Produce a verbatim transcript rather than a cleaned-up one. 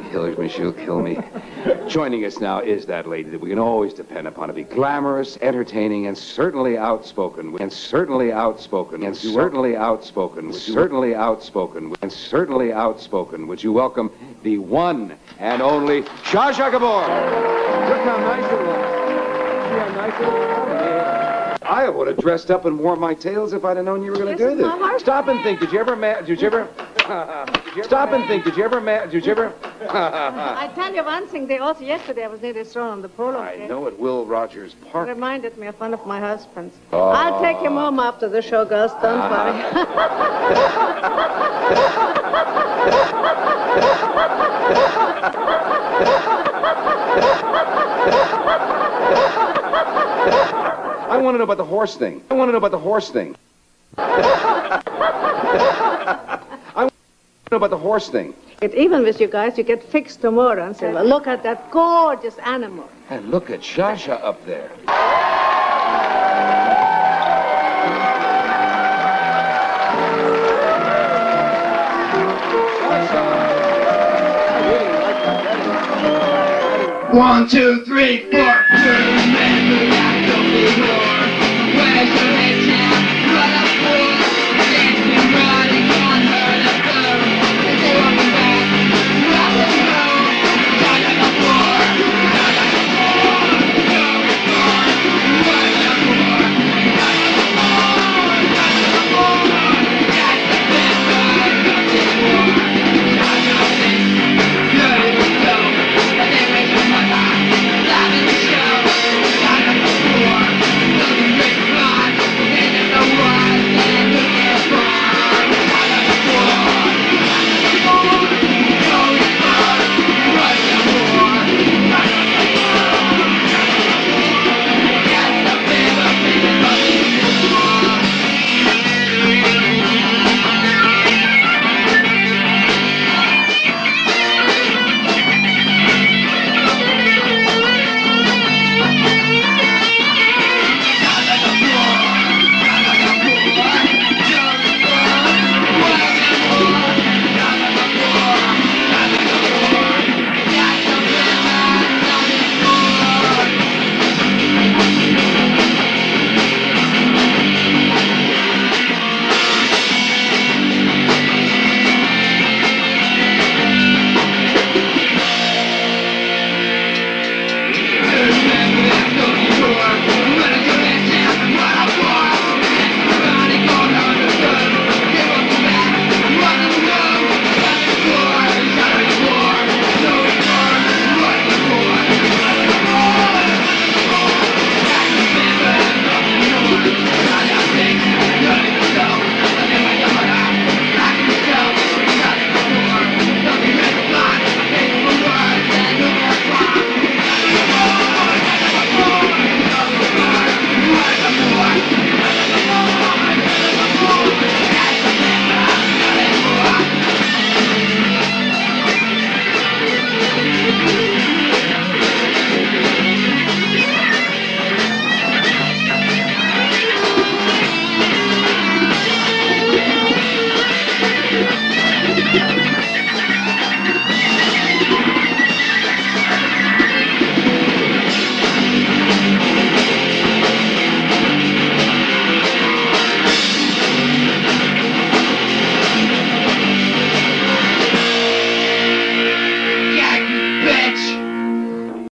kills me. She'll kill me. Joining us now is that lady that we can always depend upon to be glamorous, entertaining, and certainly outspoken. And certainly outspoken. And certainly outspoken. Certainly outspoken. And certainly outspoken. Would you welcome the one and only Zsa Zsa Gabor? Look how nice it was. See how nice it was? I would have dressed up and worn my tails if I'd have known you were going to do this. Stop and think. Did you ever, ma- did you ever, did you Stop and think. Did you ever, ma- did you ever? I tell you one thing. They also yesterday I was nearly thrown on the polo. I game. know at Will Rogers Park. It reminded me of one of my husbands. Oh. I'll take him home after the show, girls. Don't uh-huh. I want to know about the horse thing. I want to know about the horse thing. I want to know about the horse thing. It, even with you guys, you get fixed tomorrow and say, well, look at that gorgeous animal. And look at Zsa Zsa up there. One, two, three, four, two.